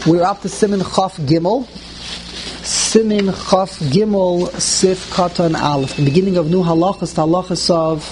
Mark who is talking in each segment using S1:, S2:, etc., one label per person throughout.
S1: We're up to Siman Chaf Gimel. Siman Chaf Gimel Sif Katan Aleph. The beginning of new halachas, the halachas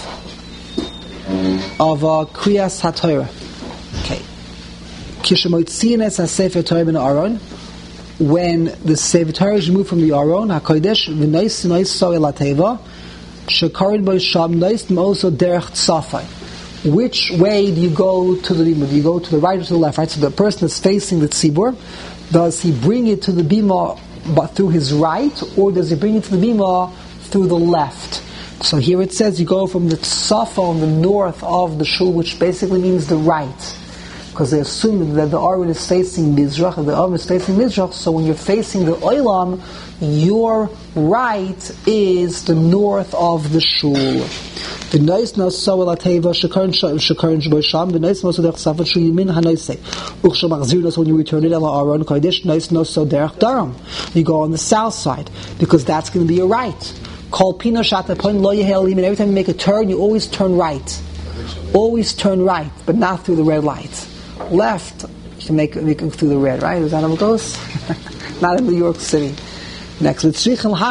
S1: of Kriyas HaTorah. Okay. Kishemoitziin es HaSefer Torah ben Aaron. When the Sefer Torah is removed from the Aron, HaKodesh v'nois nois so el HaTeva shekarin bo sham nois also derech tzafai. Which way do you go to the bima? Do you go to the right or to the left? Right. So the person is facing the tzibur. Does he bring it to the bima but through his right, or does he bring it to the bima through the left? So here it says you go from the tzafa on the north of the shul, which basically means the right, because they assume that the Aron is facing Mizrach, and the Aron is facing Mizrach. So when you're facing the Olam, your right is the north of the shul. The nice no so la teva shekarin shbosham the nice no so derech safat shu yimin hanoise uchsham achzir when you return it ala Aron kodesh nice no so derech daram. You go on the south side because that's going to be your right. Kol pino shata point lo yehel yimin. Every time you make a turn, you always turn right. Always turn right, but not through the red light. Left, you can make it through the red, right? Is that how it goes? Not in New York City. Next, when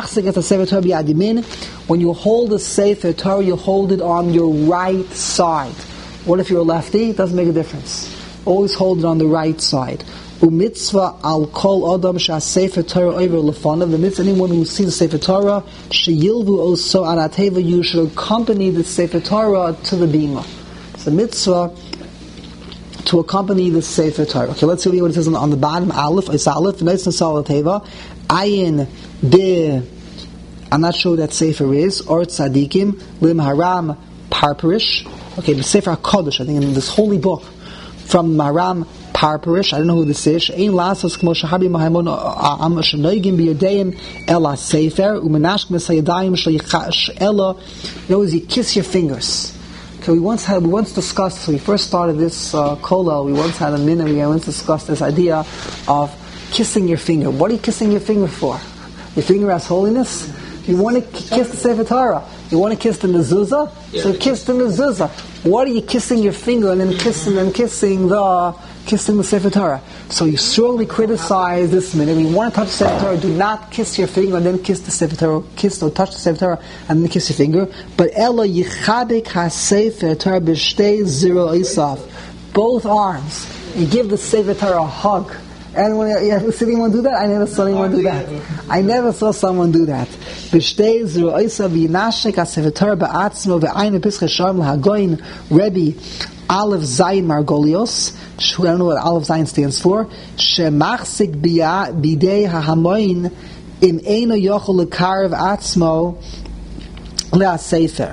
S1: you hold the Sefer Torah, you hold it on your right side. What if you're a lefty? It doesn't make a difference. Always hold it on the right side. Umitzvah al kol adam shah Sefer Torah over lefanav. The mitzvah, anyone who sees the Sefer Torah, sheyilvu also anateva, you should accompany the Sefer Torah to the bima. It's a mitzvah to accompany the Sefer Torah. Okay, let's see what it says on the bottom. Aleph, it's Aleph, nice and solid teva. Ayin be, I'm not sure what that Sefer is, or Tzadikim, Lim Haram Parparish. Okay, the Sefer HaKodesh, I think in this holy book, from Maram Parparish, I don't know who this is. Ein lasos kmo shahabi mahamon am shnoigim biyadayim ela Sefer, umenashk mesayadayim shayich ela. In other words, you kiss your fingers. Okay, we once discussed, when we first started this kola, we once had a minute, we once discussed this idea of kissing your finger. What are you kissing your finger for? Your finger has holiness? You want to kiss the Sefer Torah. You want to kiss the mezuzah? So kiss the mezuzah. What are you kissing your finger and then kissing the Sefer Torah? So you strongly criticize this minute. When you want to touch the Sefer Torah, do not kiss your finger and then kiss the Sefer Torah. Kiss or touch the Sefer Torah and then kiss your finger. But Ella yichadek ha-Sefer Torah b'shtei zero isaf. Both arms. You give the Sefer Torah a hug. Anyone see anyone do that? I never saw anyone do that. I never saw someone do that. B'shtei zero isaf v'yinashek ha-Sefer Torah ba'atzmo v'ayne pischei sharm l'hagoyin Rebbe Aleph Zayin Margolios. I don't know what Aleph Zayin stands for. Shemachzik bidei hahamoin im eino yochel lekarv atzmo le'asefer.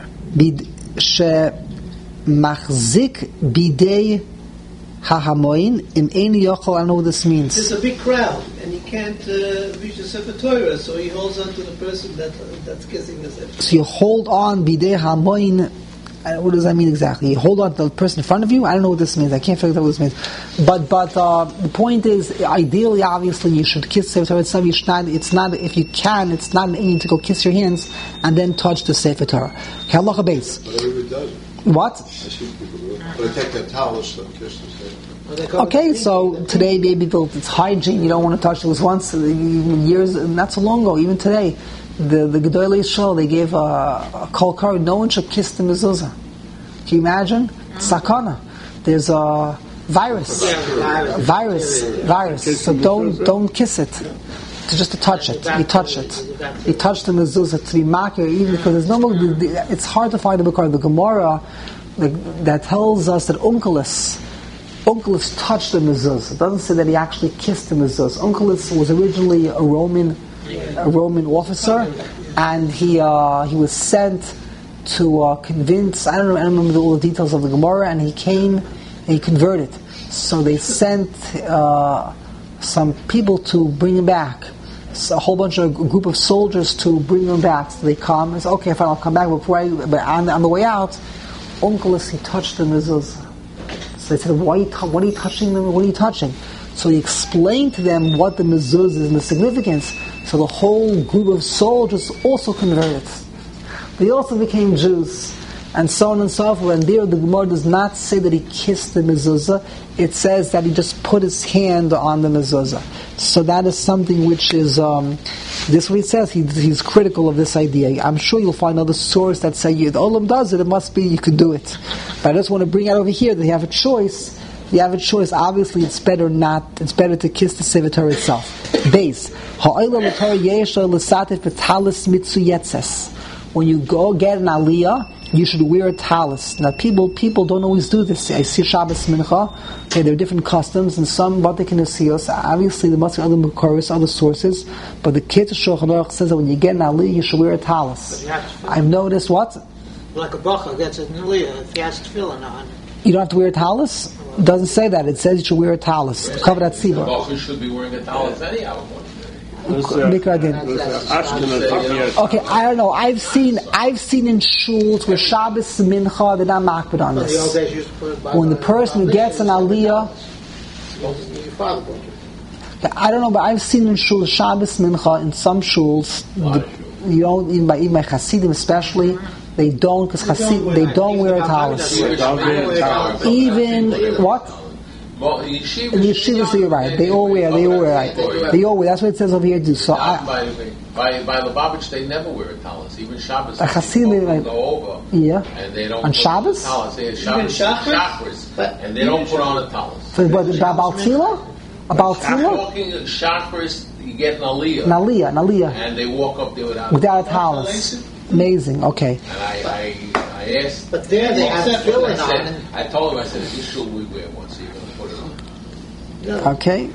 S1: Shemachzik bidei hahamoin im eino yochel. I don't know what this means.
S2: There's a big crowd, and he can't reach the Sefer Torah, so he holds on to the person that's kissing the Sefer Torah.
S1: So you hold on bidei hahamoin. What does that mean exactly? You hold on to the person in front of you? I don't know what this means. I can't figure out what this means. But the point is, ideally, obviously, you should kiss Sefer Torah. It's not, if you can, it's not an aim to go kiss your hands and then touch the Sefer Torah. Okay, halacha beis. What?
S3: Take their towels and kiss the Sefer Torah.
S1: Okay, so today maybe it's hygiene. You don't want to touch it. It was once, years, not so long ago, even today. The Gedolei Shul, they gave a kol kar. No one should kiss the mezuzah. Can you imagine? Sakana. There's a virus. So don't kiss it. Just to touch it. You touch it. You touch the mezuzah to be makir, even because there's no more. It's hard to find the Gemara that tells us that Onkelos touched the mezuzah. It doesn't say that he actually kissed the mezuzah. Onkelos was originally a Roman officer, and he was sent to convince. I don't remember all the details of the Gemara. And he came and he converted. So they sent some people to bring him back. So a whole bunch of group of soldiers to bring him back. So they come and say, "Okay, fine, I'll come back." But on the way out, Onkelos, he touched the mezuzah. So they said, "What are you touching them? What are you touching?" So he explained to them what the mezuzah is and the significance. So the whole group of soldiers also converted. They also became Jews. and so on and so forth. And there the Gemara does not say that he kissed the mezuzah. It says that he just put his hand on the mezuzah. So that is something which is, this is what he says, he's critical of this idea. I'm sure you'll find other sources that say, the Olam does it, it must be you can do it. But I just want to bring out over here that you have a choice. You have a choice. Obviously, it's better to kiss the Sefer Torah itself. Base. When you go get an aliyah, you should wear a talis. Now, people don't always do this. I see Shabbos Mincha. Okay, there are different customs, and some Vatican Asios. Obviously, there must be other Makoros, other sources. But the Ketz Shulchan Aruch says that when you get an aliyah, you should wear a talis. I've noticed what?
S4: Like a bacha gets an aliyah if he has tefillin on.
S1: You don't have to wear a talis? It doesn't say that. It says you should wear a talis to cover that tzibur.
S5: Well, should be wearing a talis anyhow.
S1: Okay, I don't know. I've seen in shuls where Shabbos Mincha they're not makbid on this. When the person who gets an aliyah, I don't know, but I've seen in shuls Shabbos Mincha in some shuls. You don't even by Hasidim especially. They don't, because they don't wear a talis. Even what?
S5: Well,
S1: in yeshivas, you're right. They all wear. Right. They all wear. That's what it says over here too. So
S5: by Lubavitch, they never wear a talis. Even Shabbos,
S1: they
S5: go over.
S1: Yeah.
S5: And they don't
S1: on
S5: put
S1: Shabbos.
S5: On the talis. Shabbos, and they don't put on a talis.
S1: So, but about Tila,
S5: Walking Shabbos, you get an aliyah. And they walk up there
S1: without a talis. Amazing. Okay.
S5: And I asked.
S4: But there they have tefillin on.
S5: I told him, I said, this should we wear once, so you're going to put it on.
S1: Okay.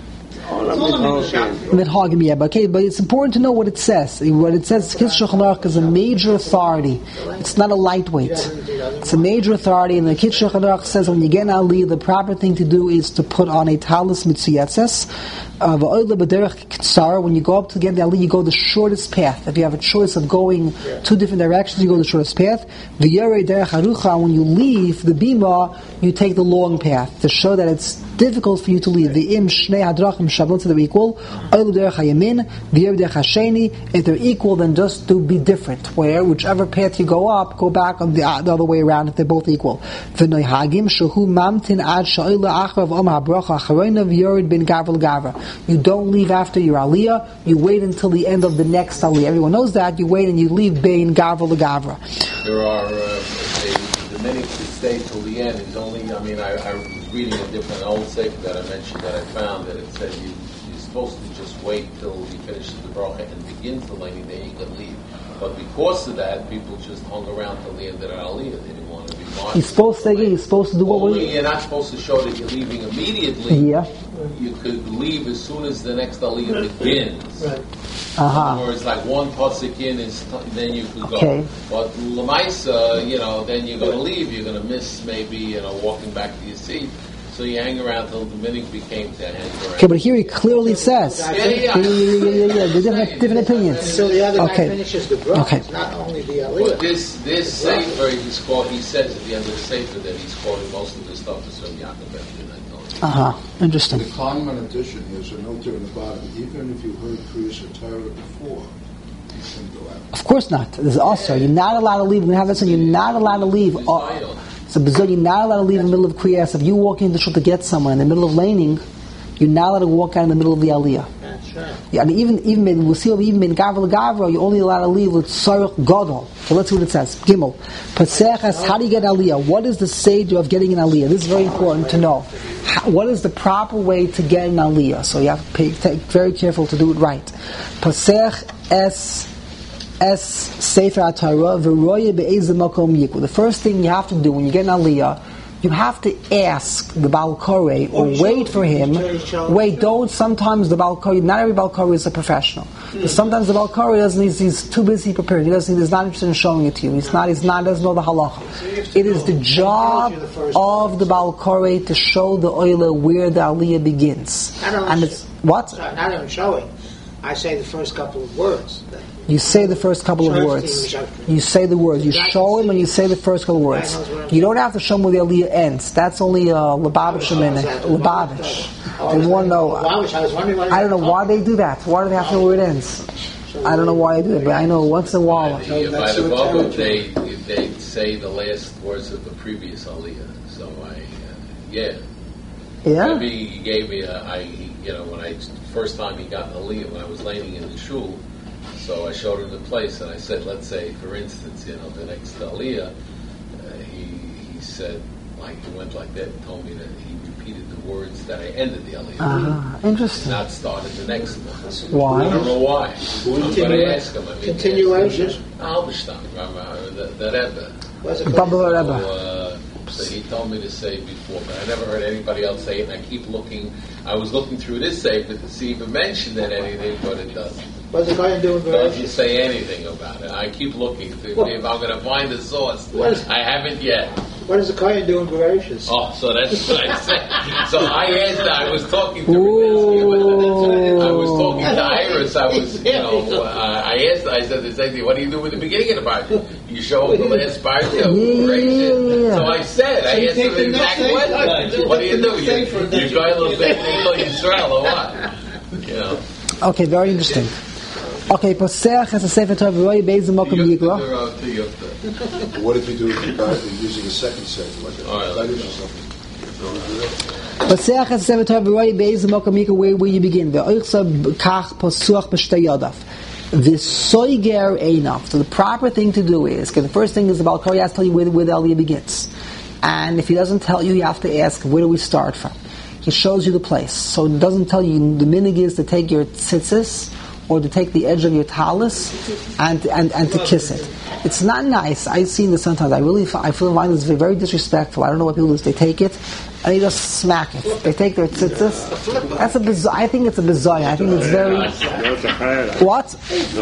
S1: Okay, but it's important to know what it says. What it says, Ketz Shulchan Aruch is a major authority. It's not a lightweight. It's a major authority, and the Ketz Shulchan Aruch says when you get an aliyah, the proper thing to do is to put on a talis mitzuyetzes. When you go up to get the aliyah, you go the shortest path. If you have a choice of going two different directions, you go the shortest path. When you leave the bima, you take the long path to show that it's difficult for you to leave. The im shnei hadrachim shavot, they're equal. If they're equal, then just to be different. Where whichever path you go up, go back on the other way around. If they're both equal. You don't leave after your aliyah. You wait until the end of the next aliyah. Everyone knows that. You wait and you leave bein gavra legavra.
S5: There are the many to stay till the end. Is only. I was reading a different old sefer that I mentioned that I found that it said you're supposed to just wait till he finishes the bracha and begins the lighting, then you can leave. But because of that, people just hung around till the end of the aliyah. They didn't want to be martyred.
S1: You're supposed to do what?
S5: You're not supposed to show that you're leaving immediately.
S1: Yeah.
S5: You could leave as soon as the next aliyah begins.
S4: Right.
S5: In other words, like one pasuk in, then you could go.
S1: Okay.
S5: But l'maisa, then you're going to leave. You're going to miss maybe, walking back to your seat. So you hang around till the minute became to hang around.
S1: Okay, but here he clearly says.
S5: Yeah.
S1: The different opinions.
S4: So the other guy finishes the bracha.
S1: Okay.
S4: Not only the
S5: But
S4: aliyah.
S5: this sefer, he says at the end of the sefer that he's quoting most of the stuff to Rabbi Yaakov Epstein.
S1: Interesting.
S3: The Kleinman edition, there's a note there in the bottom. Even if you heard Kriyas Torah before, you shouldn't go out.
S1: Of course not. There's also you're not allowed to leave. We have this, and you're not allowed to leave. So you're not allowed to leave in the middle of Kriyas. If you walk into the shul to get someone in the middle of laning, you're not allowed to walk out in the middle of the aliyah.
S4: That's right.
S1: Yeah, and even we'll see even in gavra legavra, you're only allowed to leave with sarich gadol. So let's see what it says. Gimel. Paseches, how do you get aliyah? What is the stage of getting an aliyah? This is very important to know. What is the proper way to get an aliyah? So you have to be very careful to do it right. Pasech es sefer HaTorah v'roye be'ezeh makom yikvu. The first thing you have to do when you get an aliyah, you have to ask the Baal Koreh or wait for him. Sometimes the Baal Koreh, not every Baal Koreh is a professional. Sometimes the Baal Koreh he's too busy prepared. He's not interested in showing it to you. He doesn't know the halacha. It is the job of the Baal Koreh to show the oila where the aliyah begins. And it's what?
S4: Sorry, not even showing. I say the first couple of words.
S1: You say the first couple of words. You say the words. You show him and you say the first couple of words. You don't have to show him where the aliyah ends. That's only Lubavitch Lubavitch. They want to know. I don't know why they do that. Why do they have to know where it ends? I don't know why they do it, but I know once in a while.
S5: By the Bible, they they'd say the last words of the previous aliyah. So
S1: Yeah?
S5: Maybe he gave me first time he got an aliyah when I was laying in the shul. So I showed him the place and I said, let's say, for instance, the next aliyah, he said, like he went like that and told me that he repeated the words that I ended the aliyah.
S1: Interesting.
S5: Not started the next one.
S1: Why?
S5: I don't know why. I'm going to ask him.
S4: Continuation?
S5: Albishtam, the Rebbe. So he told me to say before, but I never heard anybody else say it, and I keep looking. I was looking through this sefer to see if it mentioned anything, but it doesn't.
S4: What's the guy doing?
S5: Doesn't say anything about it. I keep looking to see if I'm going to find the source. I haven't yet.
S4: What is the Kohen doing gracious?
S5: Oh, so that's what I said. So I asked. I was talking to Iris. I asked. I said the same thing. What do you do with the beginning of the parsha? You show the last parsha. So I said. I asked him the exact question. What do you do? You go a little bit until Yisrael or what?
S1: Okay, very interesting. Okay, Posech has a Sefer Torah V'roi Be'ezim Mokum Yikra.
S3: What if you do it by using a second sefer, like a or something?
S1: Posech has a Sefer Torah V'roi Be'ezim Mokum Yikra, where you begin. Ve'oichsa kach posuach b'shtei yodav. V'soiger einav. So the proper thing to do is, because the first thing is about Korah, he has to tell you where the aliyah begins. And if he doesn't tell you, you have to ask, where do we start from? He shows you the place. So it doesn't tell you, the minig is to take your tzitzis, or to take the edge of your talis and to kiss it. It's not nice. I've seen this sometimes. I find this very disrespectful. I don't know what people do. They take it and they just smack it. They take their tzitzis. That's a bizarre. I think it's a bizarre. I think it's very. What?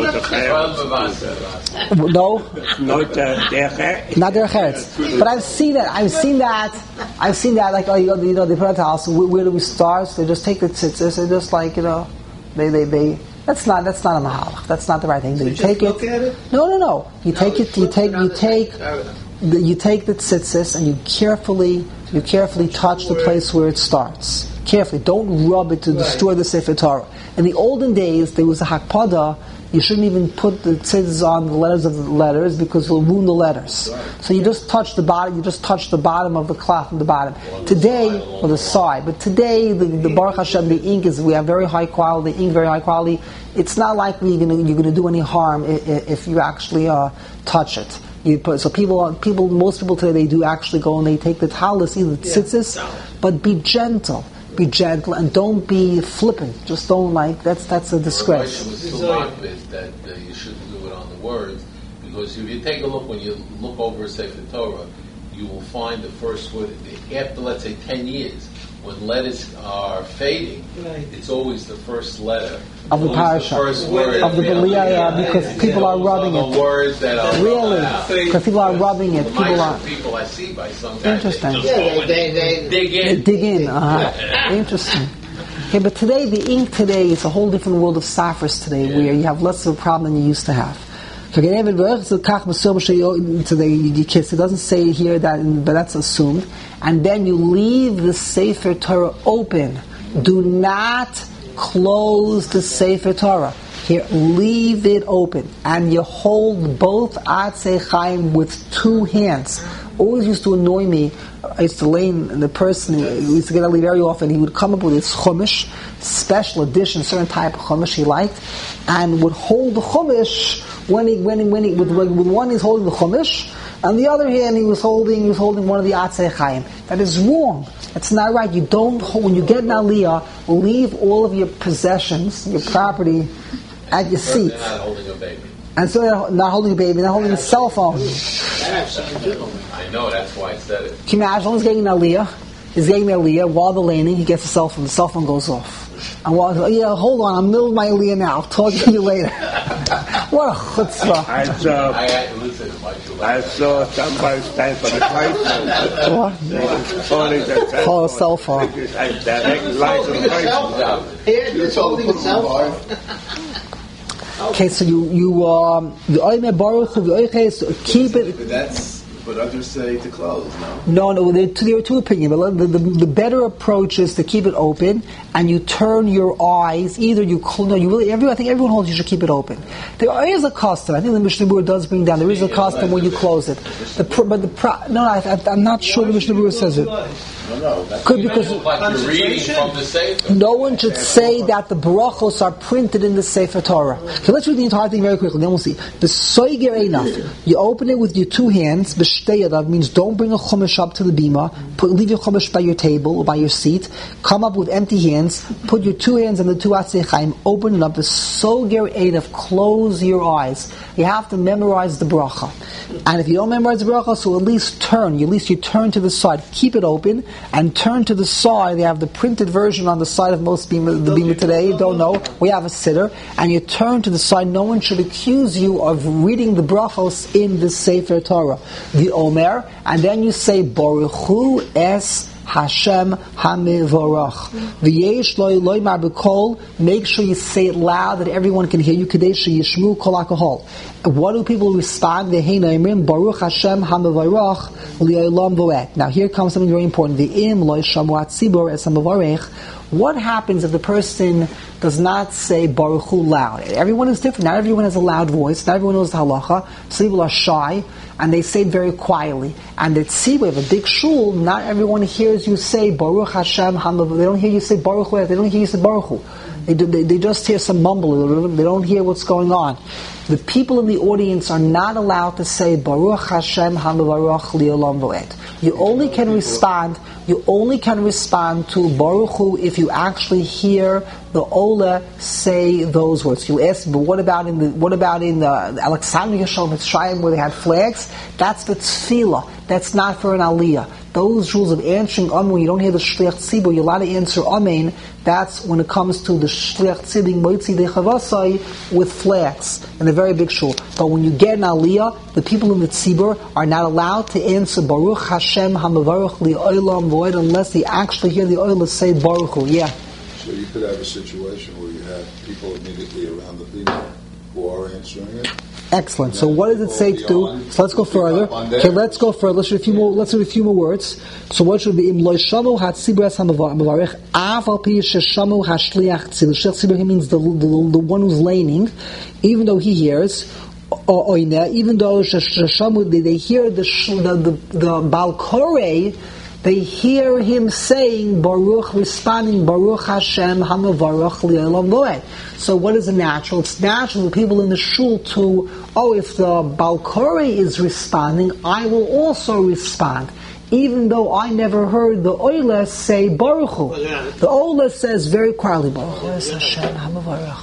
S1: No. Not their heads. But I've seen that. Like they put out the house. Where do we start? So they just take the tzitzis. They just they. That's not a mahalach. That's not the right thing. You take it. No. You take it. You take the tzitzis and you carefully touch the place where it starts. Carefully. Don't rub it to destroy the Sefer Torah. In the olden days, there was a hakpada. You shouldn't even put the tzitzis on the letters of the letters because it'll ruin the letters. So you just touch the bottom. You just touch the bottom of the cloth from the bottom. Today, or the side. But today, the Baruch Hashem, the ink we have very high quality. Ink very high quality. It's not like you're going to do any harm if you actually touch it. Most people today, they do actually go and they take the talis, either the tzitzis, but be gentle. Be gentle and don't be flippant. Just don't that's a disgrace.
S5: The was too obvious that you shouldn't do it on the words, because if you take a look, when you look over a Sefer Torah, you will find the first word after, let's say, 10 years, when letters are fading. It's always the first letter
S1: of the parasha, of the Beliyah, because people are rubbing it.
S5: Words that are
S1: really, because people are rubbing it.
S5: People I see by some guys.
S1: Interesting.
S5: They dig in.
S1: Interesting. Okay, but today the ink today is a whole different world of safras today, where you have less of a problem than you used to have. So you kiss. It doesn't say here that, but that's assumed. And then you leave the Sefer Torah open. Do not close the Sefer Torah. Here, leave it open. And you hold both Atzei Chaim with two hands. Always used to annoy me. I used to lay in the person who used to get Ali very often. He would come up with his chumash, special edition, certain type of chumash he liked, and would hold the chumash when he with one he's holding the chumash, and the other hand he was holding one of the Atzei Chaim. That is wrong. That's not right. You don't hold, when you get an aliyah, leave all of your possessions, your property, at your seat.
S5: They're not holding a baby.
S1: And so they're not holding a baby, they're holding a cell phone.
S5: I know, that's why I said it.
S1: Can you imagine? He's getting an aliyah. He's getting the aliyah. While they're laning, he gets the cell phone goes off. And hold on, I'm in the middle of my aliyah now. I'll talk to you later. What a chutzpah.
S6: I saw somebody stand for the
S1: What? Call a cell phone.
S4: It's holding a cell phone.
S1: Okay, so you keep it.
S7: But that's
S3: But others say to close, no?
S1: No, there are two opinions. But the better approach is to keep it open, and you turn your eyes. Either you close. No, you really. I think everyone holds you should keep it open. There is a custom. I think the Mishnah Berurah does bring down. There is a custom when you close it. I'm not sure the Mishnah Berurah says it.
S3: No.
S1: Good, because
S5: like you're reading from the Sefer.
S1: no one should say that the brachos are printed in the Sefer Torah. Okay, let's read the entire thing very quickly, then we'll see. The soiger einaf. You open it with your two hands. B'shtei yadav means don't bring a chumash up to the bima. Leave your chumash by your table or by your seat. Come up with empty hands. Put your two hands on the two atzei chaim. Open it up. The soiger einaf. Close your eyes. You have to memorize the bracha. And if you don't memorize the bracha, so at least you turn to the side. Keep it open and turn to the side. They have the printed version on the side of most bima today. Don't know. We have a sitter. And you turn to the side. No one should accuse you of reading the brachos in the Sefer Torah. The Omer. And then you say, Baruch Hu es Hashem HaMevorach. V'yesh loy mar b'kol. Make sure you say it loud that everyone can hear you. Kadesh yishmu kol alcohol. What do people respond? Baruch Hashem HaMevorach li'olam vo'et. Now here comes something very important. V'im loy shamu atzibur es HaMevorach. What happens if the person does not say Baruch Hu loud? Everyone is different. Not everyone has a loud voice. Not everyone knows the halacha. Some people are shy and they say it very quietly. And at Tzibur, we have a big shul. Not everyone hears you say Baruch Hashem HaMevorach. They don't hear you say Baruch Hu. They don't hear you say Baruch Hu. They just hear some mumble. They don't hear what's going on. The people in the audience are not allowed to say Baruch Hashem HaMevorach li'olam vo'et. You only can respond to Baruch Hu if you actually hear the Ola say those words. You ask, but what about in the Alexandria Shalom Mitzrayim where they had flags? That's the tefillah. That's not for an aliyah. Those rules of answering Amen, when you don't hear the Shliach Tzibur, you're allowed to answer Amen. That's when it comes to the Shliach Tzibur Moitzi Dechavasai with flags in a very big shul. But when you get an aliyah, the people in the Tzibur are not allowed to answer Baruch Hashem HaMevorach li'olam vo'ed unless they actually hear the Oila say Baruch Hu. Yeah.
S3: So you could have a situation where you have people immediately around the bima who are answering it.
S1: Excellent. So what does it say to do? So let's go further. Okay, let's go further. Let's read a few more words. So what should be? Im lo shamu hatzibur es hamavarech av al pi sheshamu hashliach tzibur. Shliach tzibur, he means the one who's laning, even though he hears. Even though sheshamu they hear the Baal Korei, they hear him saying Baruch, responding Baruch Hashem HaMevorach li'olam vo'ed. So what is natural? It's natural for people in the shul to, if the Baal Korei is responding, I will also respond. Even though I never heard the Oila say Baruch Hu. The Oila says very quietly, Baruch Hu es Hashem HaMevorach.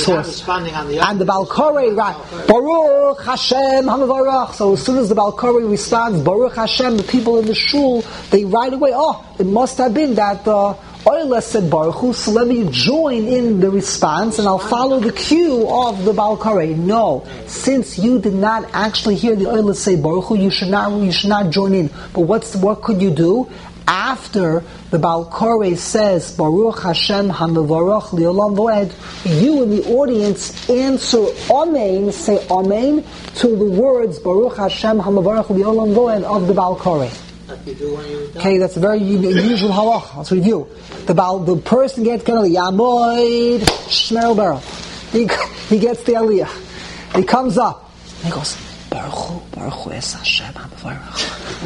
S1: And the Baal Korei, right? Baruch Hashem HaMevorach. So as soon as the Baal Korei responds, Baruch Hashem, the people in the shul, they right away, it must have been that the Oila said Baruch Hu, so let me join in the response and I'll follow the cue of the Baal Korei. No, since you did not actually hear the Oila say Baruch Hu, you should not join in. But what could you do? After the Baal Korei says Baruch Hashem HaMevorach li'olam vo'ed, you in the audience answer Amen, say Amen to the words Baruch Hashem HaMevorach li'olam vo'ed of the Baal Korei. Okay, that's a very unusual halacha. Let's review. The person gets kind of Yamoid Shmerel Barrel. He gets the aliyah. He comes up and he goes Baruch Hu es Hashem HaMevorach.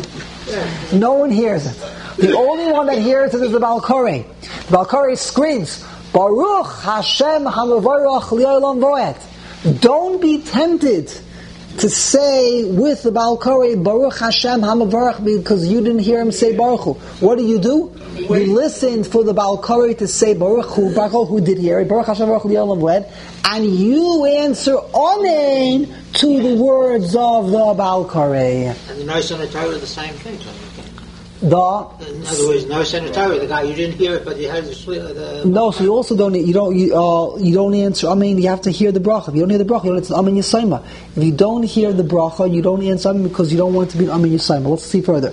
S1: No one hears it. The only one that hears it is the Baal Korei. The Baal Korei screams, Baruch Hashem HaMevorach li'olam vo'ed. Don't be tempted to say with the Baal Korei, Baruch Hashem HaMevorach, because you didn't hear him say Baruch Hu. What do? You listened for the Baal Korei to say Baruch Hu did hear it, Baruch Hashem HaMevorach li'olam vo'ed, and you answer Amen to the words of the Baal Korei.
S4: And the Nois on the Torah are the same thing. In other words, no sanitary. The guy you didn't hear it, but you heard the.
S1: No, so you also don't answer. I mean, you have to hear the bracha. If you don't hear the bracha, you don't answer Amen Yisayma. If you don't hear the bracha, you don't answer Amen because you don't want to be Amen Yisayma. Let's see further.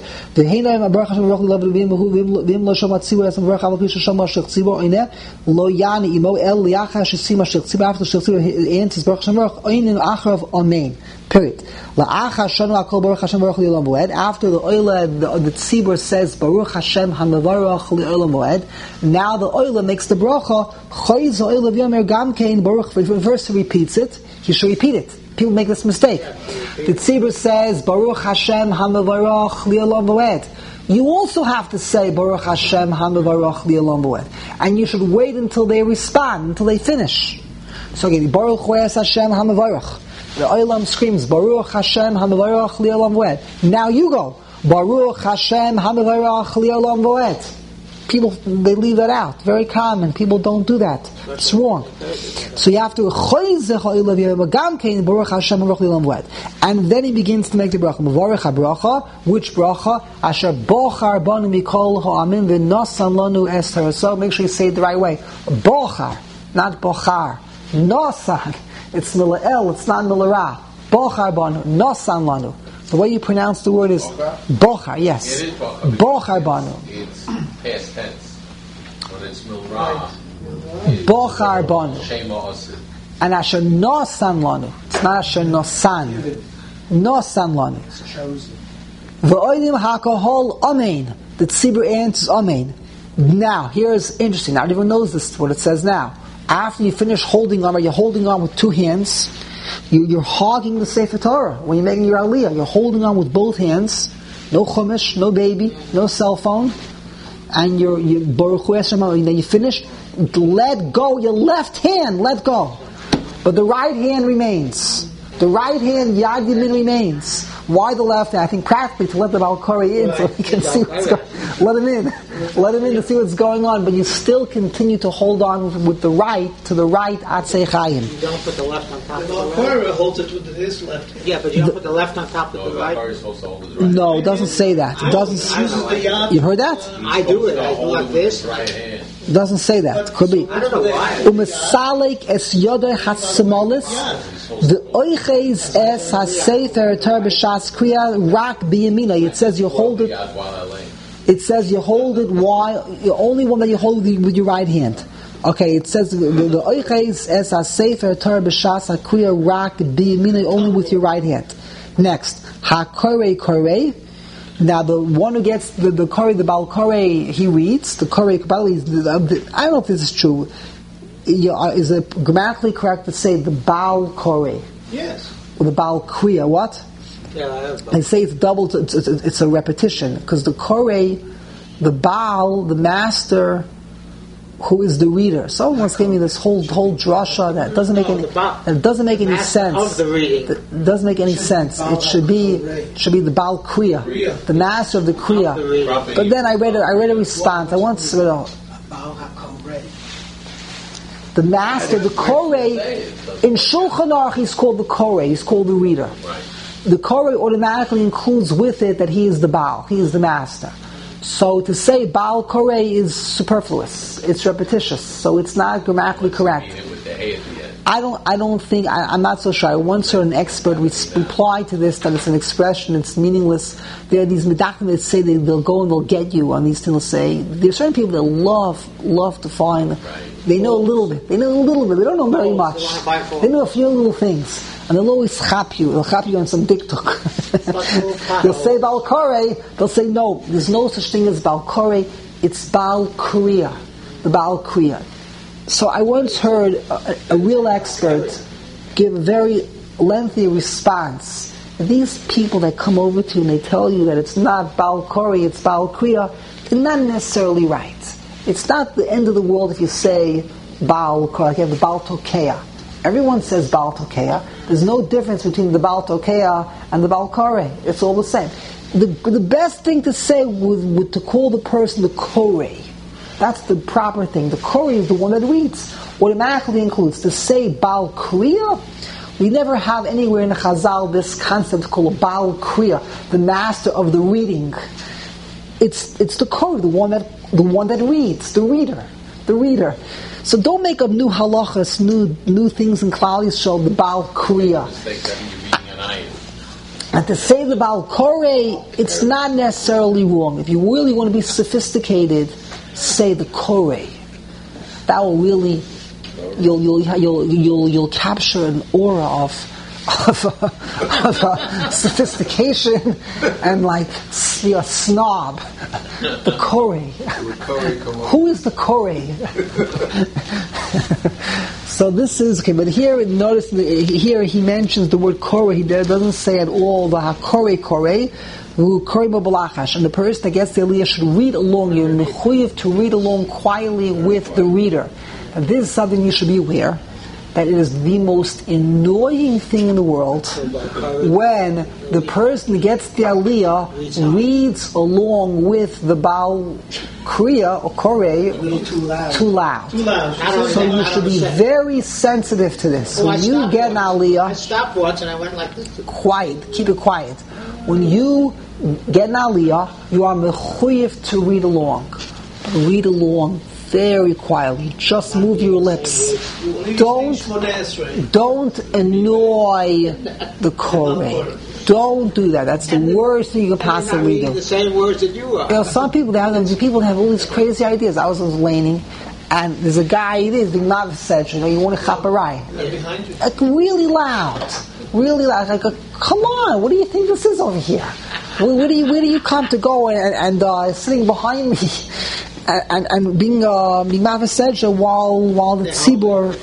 S1: Lo yani imo el liacha shesima shechziba after shechziba answers Baruch Hashem Baruch Oinin acharav Amen. Period. La'acha shanu akol Baruch Hashem Baruch Li'olam Moed. After the oila, the tzibur says Baruch Hashem Hamavarach Li'olam Moed. Now the oila makes the bracha Choyz oila v'yomer gamkein Baruch. First he repeats it. He should repeat it. People make this mistake. The tzibur says Baruch Hashem Hamavarach Li'olam Moed. You also have to say Baruch Hashem Hamavarach Li'olam Moed, and you should wait until they respond, until they finish. So again, Baruch Hashem Hamavarach. The Olam screams Baruch Hashem Hamavarach Li'olam Moed. Now you go Baruch Hashem Hamavarach Li'olam Moed. People, they leave that out. Very common. People don't do that. It's wrong. So you have to Baruch Hashem Moed. And then he begins to make the bracha. Mavarech HaBracha. Which bracha? Asher bochar banu mikol ha'amim v'nosan lanu es haraso. Make sure you say it the right way. Bochar, not bochar. Nosan. It's mila'el. It's not mila'ra. Bochar banu. Nosan lanu. The way you pronounce the word is bochar. Yes.
S5: It is bochar.
S1: Bochar banu.
S5: It's past tense. When it's milra.
S1: Bochar banu.
S5: Shema Asir.
S1: And asher nosan lanu. It's not asher nosan. Nosan lanu. V'oidim hakahol amen. The tzibur answers amen. Now, here's interesting. Now, everyone knows this, what it says now. After you finish holding on, you're holding on with two hands. You're hogging the Sefer Torah. When you're making your aliyah, you're holding on with both hands. No chumash, no baby, no cell phone. And you're Baruch Hu Hashem, and then you finish. Let go your left hand, let go. But the right hand remains. The right hand, Yad Yamin, remains. Why the left hand? I think practically to let the Balkari in so he can see what's going on. Let him in. Let him in to see what's going on. But you still continue to hold on with the right to the right Atzei Chayim.
S4: You don't put the left on top of the right.
S2: The Balkari holds it with his left hand.
S4: Yeah, but you don't put the left on top of the right.
S1: No, it doesn't say that. It doesn't. You heard that?
S4: I do it. I do like this.
S1: It doesn't say that. Could be.
S4: I don't know why.
S1: Umesalek es yodei hasmolis. The oiches es hasefer ter b'shas kriya rak biyamina. It says you hold it. It says you hold it while the only one that you hold with your right hand. Okay, it says the oiches es hasefer ter b'shas kriya rak biyamina, only with your right hand. Next, hakorei korei. Now the one who gets the Kore, the Baal Kore, he reads the Kore Kabbalah. I don't know if this is true. Is it grammatically correct to say the Baal Kore?
S2: Yes.
S1: Or the Baal Kriya? What?
S4: Yeah,
S1: I say it's double. It's a repetition because the Kore, the Baal, the master, who is the reader. Someone once gave me this whole drasha that doesn't make any sense.
S4: Of the reading.
S1: It doesn't make any sense. It should be the Baal Kriya, the master of the Kriya. But then I read a response. I once read the master, the Kore, in Shulchan Aruch he's called the Kore, he's called the reader. The Kore automatically includes with it that he is the Baal, he is the master. So to say Baal Kore is superfluous. It's repetitious. So it's not grammatically correct. I don't think, I'm not so sure. I once heard an expert reply to this that it's an expression, it's meaningless. There are these medachim that say they'll go and they'll get you on these things. They'll say, there's certain people that love to find, they know a little bit. They don't know very much. They know a few little things. And they'll always chap you. They'll chap you on some diktuk. They'll say Baal Kore. They'll say, no, there's no such thing as Baal Kore. It's Baal Kriya. The Baal Kriya. So I once heard a real expert give a very lengthy response. These people that come over to you and they tell you that it's not Baal Kore, it's Baal Kriya, they're not necessarily right. It's not the end of the world if you say Baal Kore, like you have the Baal Tokeya. Everyone says Baal Tokeya. There's no difference between the Baal Tokeya and the Baal Kore. It's all the same. The best thing to say would to call the person the Kore. That's the proper thing. The Kore is the one that reads. Automatically includes to say Baal Kriya. We never have anywhere in the Chazal this concept called Baal Kriya, the master of the reading. It's the Korah, the one that reads, the reader. So don't make up new halachas, new things in Klal Yisrael, the Baal Kriya. And to say the Baal Korah, it's not necessarily wrong. If you really want to be sophisticated, say the Korah. That will really, you'll capture an aura of sophistication and like you're a snob. The Korah. Who is the Korah? So this is okay, but here notice here he mentions the word Korah. He doesn't say at all the Korah. And the person that gets the aliyah should read along. You're mechuyev to read along quietly with the reader. And this is something you should be aware that it is the most annoying thing in the world when the person that gets the aliyah reads along with the Baal Kriya or Koreh too loud. So you should be very sensitive to this. When you get an aliyah,
S4: I stopped once and I went like this.
S1: Quiet, keep it quiet. When you get an aliyah, you are mechuyev to read along. Read along very quietly. Just move your lips. Don't annoy the Korah. Don't do that. That's the worst thing you can possibly do.
S4: The same words that you are.
S1: You know, some people have all these crazy ideas. I was laning, and there's a guy. He's not said, you want to chaparai, like really loud. Like, come on, what do you think this is over here? Where do you come to go and sitting behind me and being mavasedja while the tzibur.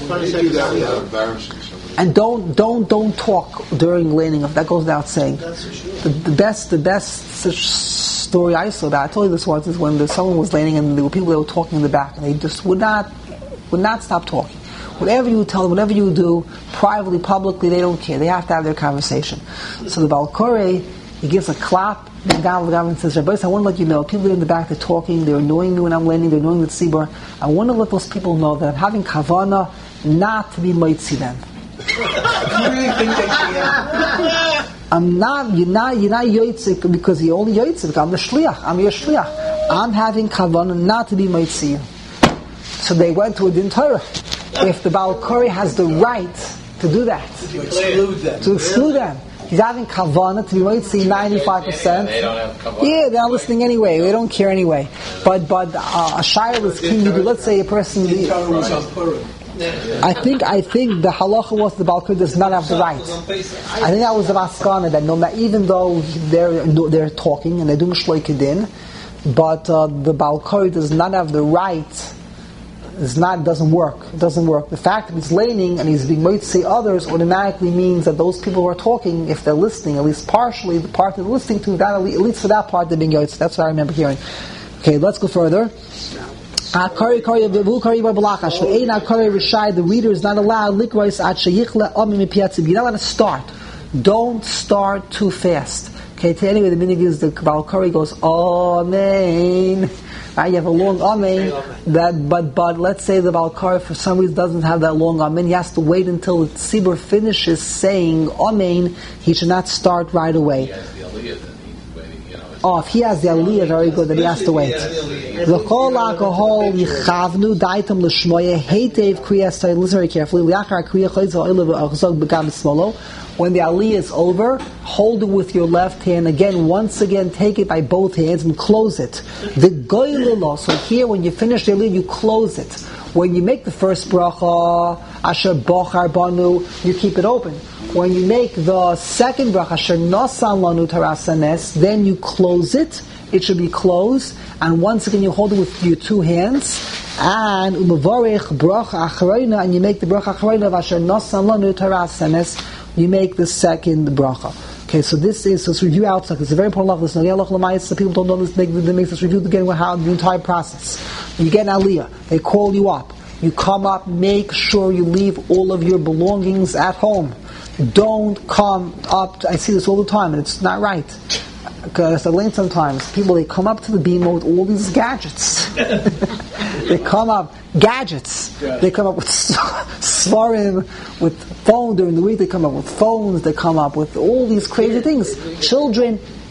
S1: And don't talk during laning. That goes without saying. The best such story I saw that I told you this once is when someone was laning and there were people that were talking in the back and they just would not stop talking. Whatever you tell them, whatever you do, privately, publicly, they don't care. They have to have their conversation. So the Baal Koreh, he gives a clap, and Gavin says, Rabbi, I want to let you know, people in the back, they're talking, they're annoying me when I'm landing, they're annoying the tzibur. I want to let those people know that I'm having kavana not to be mitzi them. You're not yoitzik because you're only yoitzik. I'm your shliach. I'm having kavana not to be mitzi you. So they went to a din Torah. If the Baal Koreh has the right to do that, to exclude them. He's having kavana to be mitzi 95%.
S5: They don't have kavana.
S1: Yeah, they're not listening anyway. They don't care anyway. But a shayla is king. Let's say a person. I think the halacha was the Baal Koreh does not have the right. I think that was the maskana that no matter, even though they're talking and they're doing shloi kedin, but the Baal Koreh does not have the right. Doesn't work. The fact that he's laning and he's being made to say others automatically means that those people who are talking, if they're listening, at least partially, the part they're listening to, that at least for that part they're being yotz. That's what I remember hearing. Okay, let's go further. The reader is not allowed. You're not allowed to start. Don't start too fast. Okay, anyway, the meaning is the Baal Koreh goes, Amen. Right, you have a long amen. But let's say the Baal Koreh for some reason doesn't have that long amen. He has to wait until the tzibur finishes saying amen. He should not start right away. If he has the aliyah, very good, then he has to wait. L'chol alcohol yichavnu daitam l'shmoya heitev kriyas. Listen very carefully. L'achar kriyas chayzal ilav achzog begam smolo. When the aliyah is over, hold it with your left hand. Once again, take it by both hands and close it. The goylilo. So here, when you finish the aliyah, you close it. When you make the first bracha, asher bochar banu, you keep it open. When you make the second bracha, asher nosan lanu tarasanes, then you close it. It should be closed. And once again, you hold it with your two hands. And umavarech bracha acharayna, and you make the bracha acharayna of asher nosan lanu tarasanes. You make the second bracha. Okay, so let's review outside. It's a very important law. So people don't know this. They make this review again with how the entire process. When you get an aliyah, they call you up. You come up. Make sure you leave all of your belongings at home. Don't come up. I see this all the time, and it's not right. Because I learn sometimes people, they come up to the bima with all these gadgets. They come up gadgets. They come up with svarim, with phone during the week. They come up with phones. They come up with all these crazy things. Children,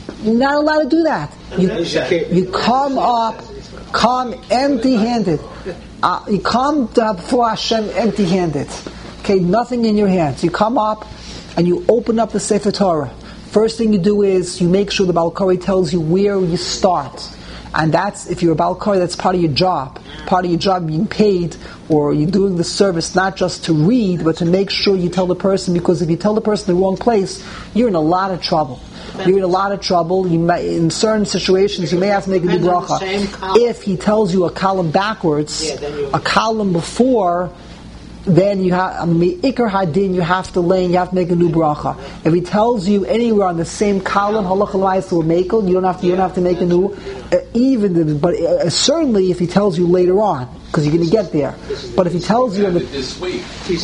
S1: You're not allowed to do that. You come empty-handed. You come before Hashem empty-handed. Okay, nothing in your hands. You come up and you open up the Sefer Torah. First thing you do is you make sure the Baal Koreh tells you where you start. And that's, if you're a Baal Koreh, that's part of your job. Part of your job being paid, or you're doing the service not just to read, but to make sure you tell the person, because if you tell the person the wrong place, you're in a lot of trouble. You're in a lot of trouble. You may, in certain situations, you may have to make a new bracha. If he tells you a column backwards, a column before, then you have Ikar Hadin. You have to lay. You have to make a new bracha. If he tells you anywhere on the same column, halacha l'maaseh mekel, you don't have to make a new. Certainly if he tells you later on, because you're going to get there. But if he tells you
S5: this week,
S1: two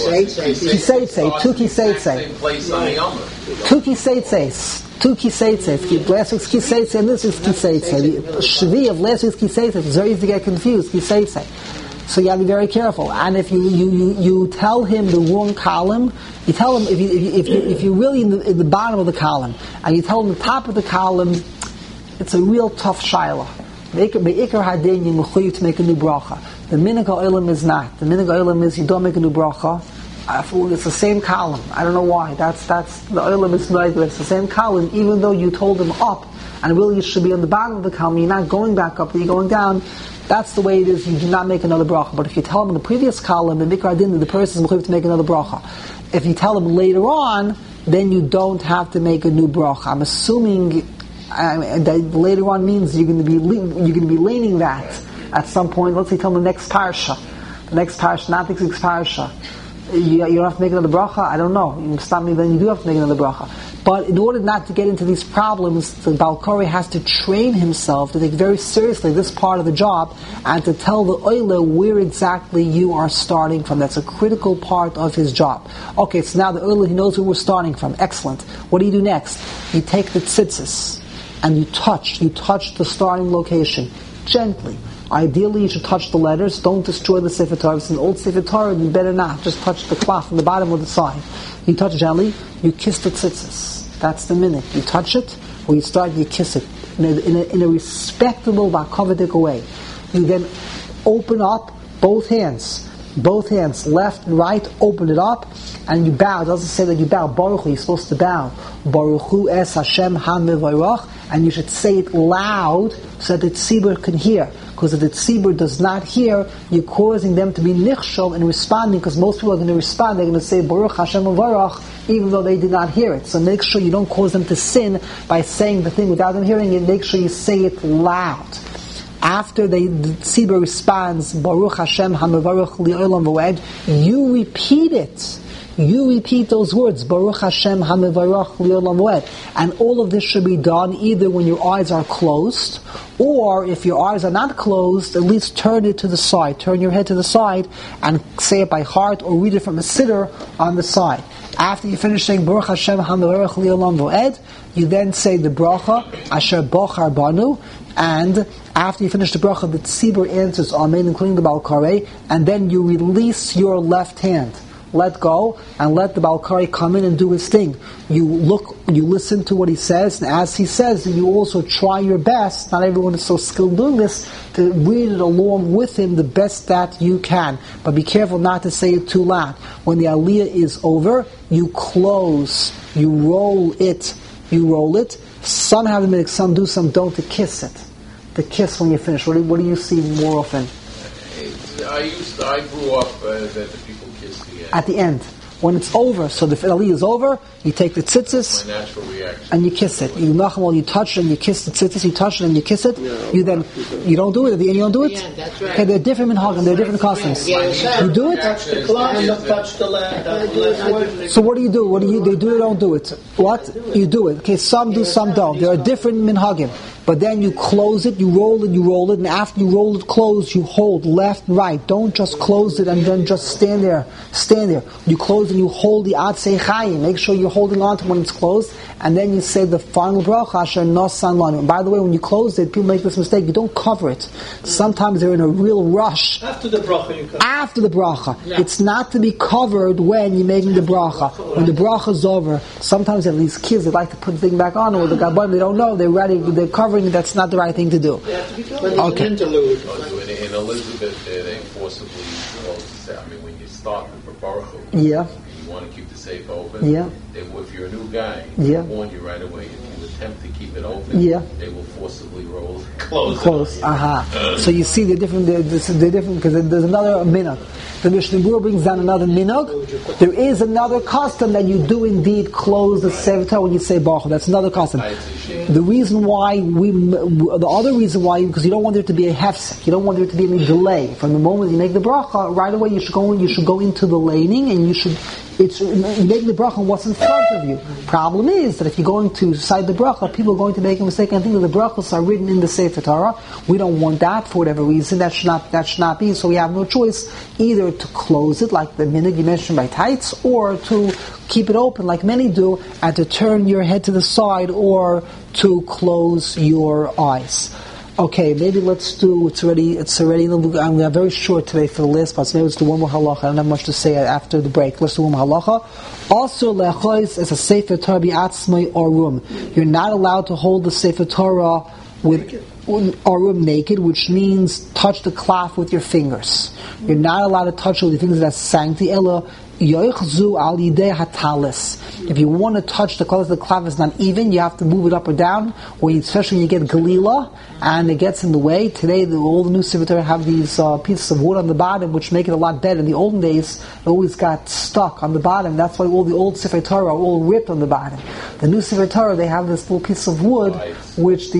S1: kiseitzes, last week's kiseitzes and this week's kiseitzes. The shvi of last week's kiseitzes is very easy to get confused. Kiseitzes. So you have to be very careful. And if you tell him the wrong column, you tell him if you're really in the bottom of the column, and you tell him the top of the column, it's a real tough shaila. Be'ikar hadin you mechuyev to make a new bracha. The minhag ha'olam is not. The minhag ha'olam is you don't make a new bracha. It's the same column. I don't know why. That's the olam is like it's the same column, even though you told him up, and really you should be on the bottom of the column. You're not going back up, you're going down. That's the way it is. You do not make another bracha. But if you tell him in the previous column, in Mikra Din, the person is mechuyev to make another bracha. If you tell him later on, then you don't have to make a new bracha. I'm assuming that later on means you're going to be leaning that at some point. Let's say tell him the next parsha, not the next parsha. You don't have to make another bracha. I don't know. You stop me. Then you do have to make another bracha. But in order not to get into these problems, the Baal Koreh has to train himself to take very seriously this part of the job and to tell the oile where exactly you are starting from. That's a critical part of his job. Okay, so now the oile, he knows where we're starting from. Excellent. What do you do next? You take the tzitzis and you touch the starting location gently. Ideally, you should touch the letters. Don't destroy the Sefer Torah. If it's an old Sefer Torah, you better not. Just touch the cloth from the bottom or the side. You touch gently. You kiss the tzitzis. That's the minute. You touch it, or you start, you kiss it in a respectable, v'akavedik way. You then open up both hands, left and right. Open it up, and you bow. It doesn't say that you bow. Baruch Hu. You're supposed to bow. Baruch Hu es Hashem ha-mevarach, and you should say it loud so that the tzibur can hear. Because if the tzibur does not hear, you're causing them to be nichshol in responding, because most people are going to respond, they're going to say Baruch Hashem Mevarach, even though they did not hear it. So make sure you don't cause them to sin by saying the thing without them hearing it. Make sure you say it loud. After the tzibur responds, Baruch Hashem HaMevarach Li'olam V'Oed, you repeat it. You repeat those words, Baruch Hashem HaMevarach Li'olam V'Oed. And all of this should be done either when your eyes are closed, or if your eyes are not closed, at least turn it to the side. Turn your head to the side and say it by heart, or read it from a siddur on the side. After you finish saying Baruch Hashem HaMevarach Li'olam V'Oed, you then say the bracha Asher Bochar Banu, and after you finish the bracha, the tzibur answers Amen, including the Baal Koreh, and then you release your left hand. Let go and let the Baal Koreh come in and do his thing. You listen to what he says, and as he says, you also try your best. Not everyone is so skilled doing this, to read it along with him the best that you can. But be careful not to say it too loud. When the aliyah is over, you close, you roll it. Some have the minhag, some do, some don't, to kiss it. To kiss when you finish. What do you see more often?
S5: I grew up that the people kiss the end.
S1: At the end. When it's over, so the aliyah is over, you take the tzitzis,
S5: my natural reaction,
S1: and you kiss it. You nachmal, you touch it and you kiss the tzitzis, you touch it and you kiss it. You don't do it at the end, you don't do it?
S4: That's right.
S1: Okay, they're different minhagim, they're different customs. You do it?
S2: Touch the cloth and touch the land.
S1: So what do you do? They do it or don't do it? What? You do it. Okay, some do, some don't. There are different minhagim. But then you close it, you roll it, and after you roll it closed, you hold left and right. Don't just close it and then just stand there. You close and you hold the Atzei Chayim. Make sure you're holding on to when it's closed, and then you say the final bracha, Asher Nosan Lanu. And by the way, when you close it, people make this mistake, you don't cover it. Sometimes they're in a real rush.
S2: After the bracha you cover.
S1: After the bracha. Yeah. It's not to be covered when you're making the bracha. when the bracha is over, sometimes if these kids, they like to put the thing back on, or the gabon, they don't know, they're covering it, that's not the right thing to do.
S4: Okay. Interlude.
S5: In Elizabeth, they forcibly say, I mean, when you start the Baruch Hu,
S1: Yeah.
S5: you want to keep the safe open.
S1: Yeah.
S5: If you're a new guy,
S1: Yeah.
S5: they warn you right away. If you attempt to keep it open,
S1: Yeah.
S5: they will forcibly close
S1: Close.
S5: it. on you.
S1: So you see, they're different because there's another minhag. The Mishnah Berurah brings down another minhag. There is another custom that you do indeed close the Sefer Torah when you say Baruch Hu. That's another custom. The reason why the other reason why, because you don't want there to be a hefsek, you don't want there to be any delay. From the moment you make the bracha, right away you should go into the laning, and you make the bracha on what's in front of you. Problem is that if you're going to cite the bracha, people are going to make a mistake and think that the brachas are written in the Sefer Torah. We don't want that for whatever reason. That should not be. So we have no choice either to close it like the minhag you mentioned by tights, or to keep it open like many do, and to turn your head to the side, or to close your eyes. Okay, maybe let's do. It's already. I'm very short today for the list, but maybe let's do one more halacha. I don't have much to say after the break. Let's do one more halacha. Also, lechois is a sefer Torah bi'atzmai arum. You're not allowed to hold the sefer Torah with arum naked, which means touch the cloth with your fingers. You're not allowed to touch it with your fingers. That's sanctity. Ella yoichzu al yidei hatalis. If you want to touch the cloth, the cloth is not even, you have to move it up or down, especially when you get galila and it gets in the way. Today, all the new Sefer Torah have these pieces of wood on the bottom, which make it a lot better. In the olden days, it always got stuck on the bottom. That's why all the old Sefer Torah are all ripped on the bottom. The new Sefer Torah, they have this little piece of wood, which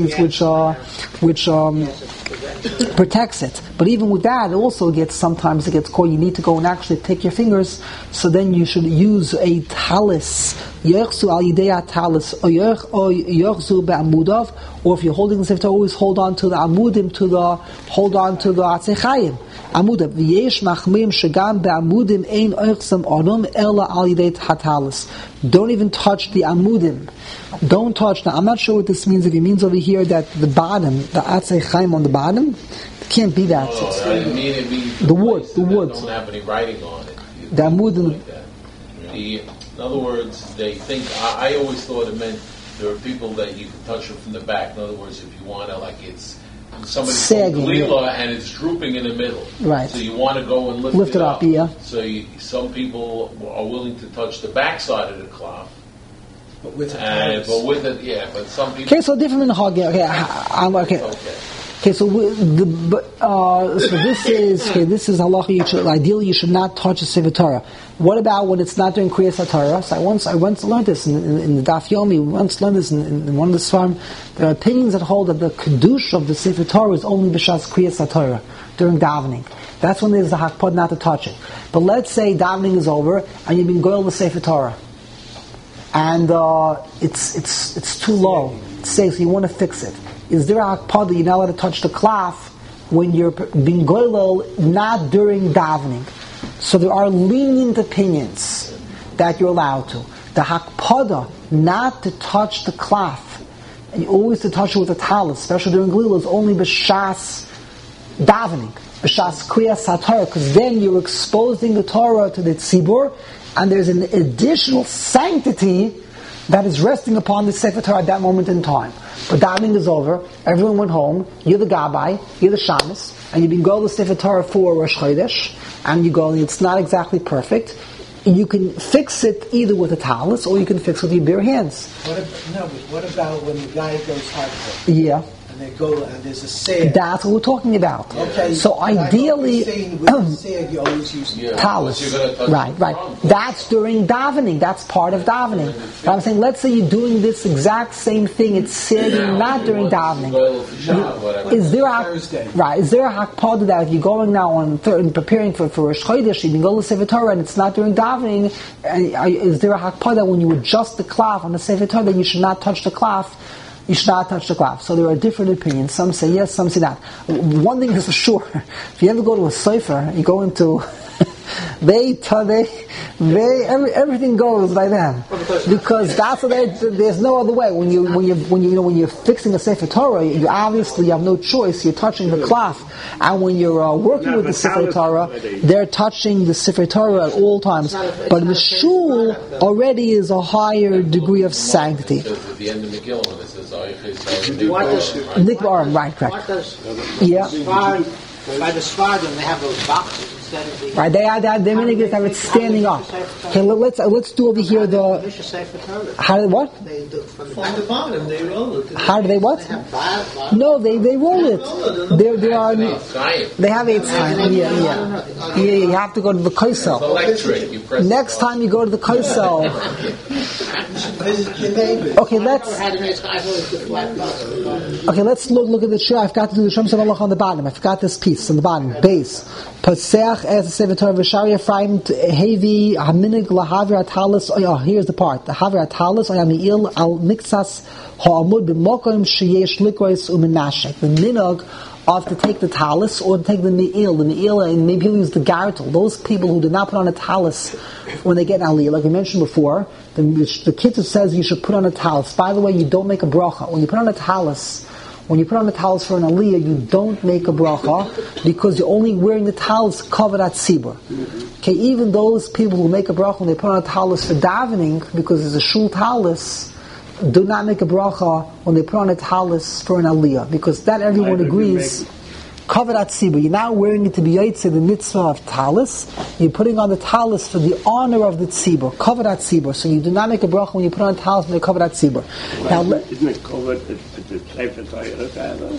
S1: protects it. But even with that, sometimes it gets caught. You need to go and actually take your fingers. So then you should use a talis. Yerchzu al yidei talis, or yerchzu be'amudav. Or if you're holding the sefer, always hold on to the amudim, hold on to the atzechayim. Amudav. V'yesh machmim shegam be'amudim ein oichsam onum ela al yidei hatalis. Don't even touch the amudim. Don't touch. Now, I'm not sure what this means. If it means over here that the bottom, the atzechayim on the bottom, it can't be that. The wood.
S5: Don't have any writing on it.
S1: The amudim.
S5: In other words, they think. I always thought it meant there are people that you can touch it from the back. In other words, if you want to, like it's somebody's glila and it's drooping in the middle.
S1: Right.
S5: So you want to go and lift it up. Yeah. So some people are willing to touch the back side of the cloth.
S2: But with
S5: it, yeah. But some people.
S1: Okay, so different in the hog. Okay. Okay, so this is halacha. Ideally, you should not touch a sefer Torah. What about when it's not during Kriyas HaTorah? So I once learned this in the Daf Yomi. We once learned this in one of the Svarim. There are opinions that hold that the kedusha of the sefer Torah is only b'shas Kriyas HaTorah during davening. That's when there's the hakpad not to touch it. But let's say davening is over and you've been goyal the sefer Torah, and it's too low. It's safe, so you want to fix it. Is there a hakpad that you're not allowed to touch the cloth when you're being goylel, not during davening? So there are lenient opinions that you're allowed to. The hakpada not to touch the cloth, and always to touch it with a talis, especially during glila, is only b'shas davening, b'shas kriyas HaTorah, because then you're exposing the Torah to the tzibur, and there's an additional sanctity that is resting upon the Sefer Torah at that moment in time. But davening is over, everyone went home, you're the Gabbai, you're the Shamus, and you've been going to Sefer Torah for Rosh Chodesh, and you go, it's not exactly perfect. You can fix it either with a talis, or you can fix it with your bare hands.
S2: What about when the guy goes hardcore?
S1: Yeah.
S2: And they go, and there's a sag.
S1: That's what we're talking about.
S2: Okay.
S1: So ideally,
S2: with the sag, you always use
S1: talis. Right. That's during davening. That's part of davening. But I'm saying, let's say you're doing this exact same thing. It's sagging not during davening. Is there a hakpad that if you're going now on preparing for Rosh Chodesh, you can go to Sefer Torah and it's not during davening? Is there a hakpad that when you adjust the cloth on the Sefer Torah, that you should not touch the cloth? You should not touch the cloth. So there are different opinions. Some say yes, some say not. One thing is for sure: if you ever go to a sefer, you go into Everything goes by them, because that's what there's no other way. When you're fixing a Sefer Torah, you obviously have no choice. You're touching the cloth, and when you're working with the Sefer Torah, they're touching the Sefer Torah at all times. But the shul already is a higher degree of sanctity.
S5: At the end of Megillah, when it says
S1: Nikbar, right, correct. Yeah.
S4: By the Sfardim, they have those boxes instead of the...
S1: Right, they're meaning is that it's standing up. Okay, let's do over here the... How do they what?
S4: They do from
S2: From the bottom, they roll it.
S1: How do they what? No, they roll it. They have 8 times. Yeah. You have to go to the Kaisel.
S5: electric. You press
S1: Next time you go to the Kaisel. Okay, let's look at the Shira. I forgot to do the Shem Samalach on the bottom. I forgot this piece on the bottom. Base. Paseach as a Sefer Torah v'Shari Ephraim Hevi Haminig lahavir atalis. Oh, here's the part. The havir atalis oyamiil al mixas ha'amud b'mokom sheyesh likrois u'menashek. The minog of to take the talis or to take the me'il, and maybe he'll use the gartel. Those people who do not put on a talis when they get an aliyah, like we mentioned before, the Kitzur says you should put on a talis. By the way, you don't make a bracha. When you put on a talis for an aliyah, you don't make a bracha because you're only wearing the talis covered at tzibur. Okay, even those people who make a bracha when they put on a talis for davening, because it's a shul talis, do not make a bracha when they put on a talis for an aliyah, because that everyone agrees covered at tzibur. You're now wearing it to be yotze the mitzvah of talis. You're putting on the talis for the honor of the tzibur, covered at tzibur. So you do not make a bracha when you put on a talis when they covered at tzibur. Now,
S6: isn't it covered at the Sefer Torah?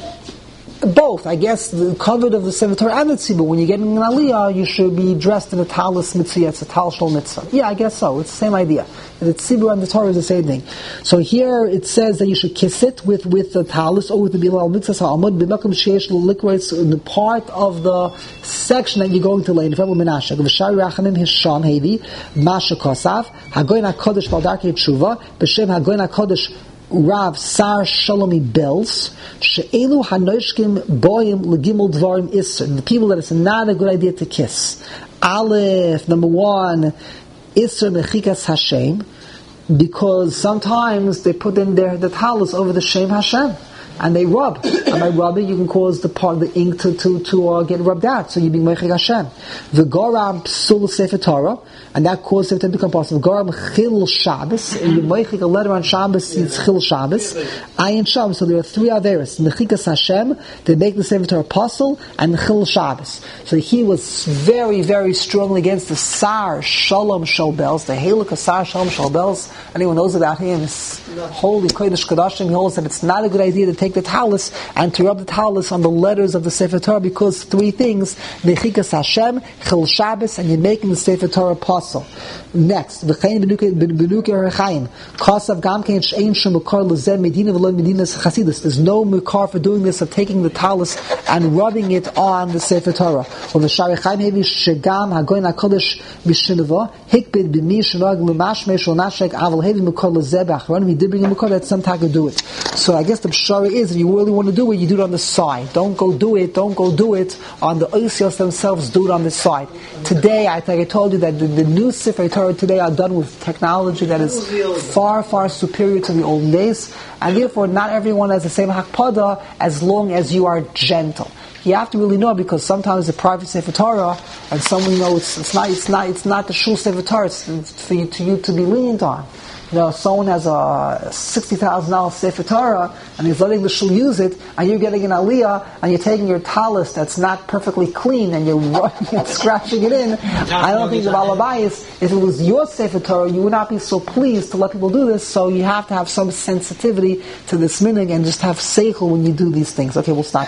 S1: Both, I guess, the covered of the Sefer Torah and the tzibur. When you're getting an aliyah, you should be dressed in a talis mitzvah. It's a talis shol mitzvah. Yeah, I guess so. It's the same idea. The tzibur and the Torah is the same thing. So here it says that you should kiss it with the talis or with the bilal mitzvah ha'amud b'makom sheyesh l'likrois in the part of the section that you're going to lay in front of Menashek. V'shari rachamim hisham hevi masha kosav hagoyin hakodesh baldarkei tshuva b'shem hagoyin hakodesh Rav Sar Shalomi Bells, She'elu Hanoshkim Boyim Legimel Dvarim Isser. The people that it's not a good idea to kiss. Aleph, number 1, Isser Mechikas Hashem, because sometimes they put in the talis over the Shem Hashem. And they rub. And by rubbing, you can cause the ink to get rubbed out. So you being Meichik Hashem. V'goram psul Sefer Torah, and that causes Sefer Torah to become possible. V'goram chil Shabbos, and you Meichik a letter on Shabbos, it's chil Shabbos. Ayin Shabbos. So there are 3 averos. Mechikas Hashem, they make the Sefer Torah apostle, and chil Shabbos. So he was very, very strongly against the Sar Shalom Shal Bells, the Halakha Sar Shalom Shal Bells. Anyone knows about him? It's holy Kodesh Kodashim. He holds that it's not a good idea to take the talis and to rub the talis on the letters of the Sefer Torah, because 3 things: Mechikas Hashem, Chil Shabbos, and you're making the Sefer Torah apostle. Next, V'chein Benuke Rechaim, Kosav Gamkein Shein Shum Mekar Lezeh Medina V'lo Medina's Chasidus. There's no Mekar for doing this, of taking the talis and rubbing it on the Sefer Torah. Or V'shari Chaim Hevi Shegam Hagoyin HaKodesh Mishinava Hikbid B'mi Shenag L'mashmei Shol Nashek Aval Hevi Mekar Lezeh B'achron. We did bring a Mekar that some time to do it. So I guess the Pshara is, if you really want to do it, you do it on the side. Don't go do it on the Oisios themselves, do it on the side. Today, I think I told you that the new Sefer Torah today are done with technology that is far, far superior to the old days, and therefore not everyone has the same hakpada as long as you are gentle. You have to really know, because sometimes the private Sefer Torah, and someone it's not the shul Sefer Torah, it's for you to be lenient on. Someone has a $60,000 Sefer Torah, and he's letting the shul use it, and you're getting an aliyah, and you're taking your talis that's not perfectly clean, and you're rubbing and scratching it in. I don't think the Balabayis, if it was your Sefer Torah, you would not be so pleased to let people do this, so you have to have some sensitivity to this minhag, and just have seichel when you do these things. Okay, we'll stop.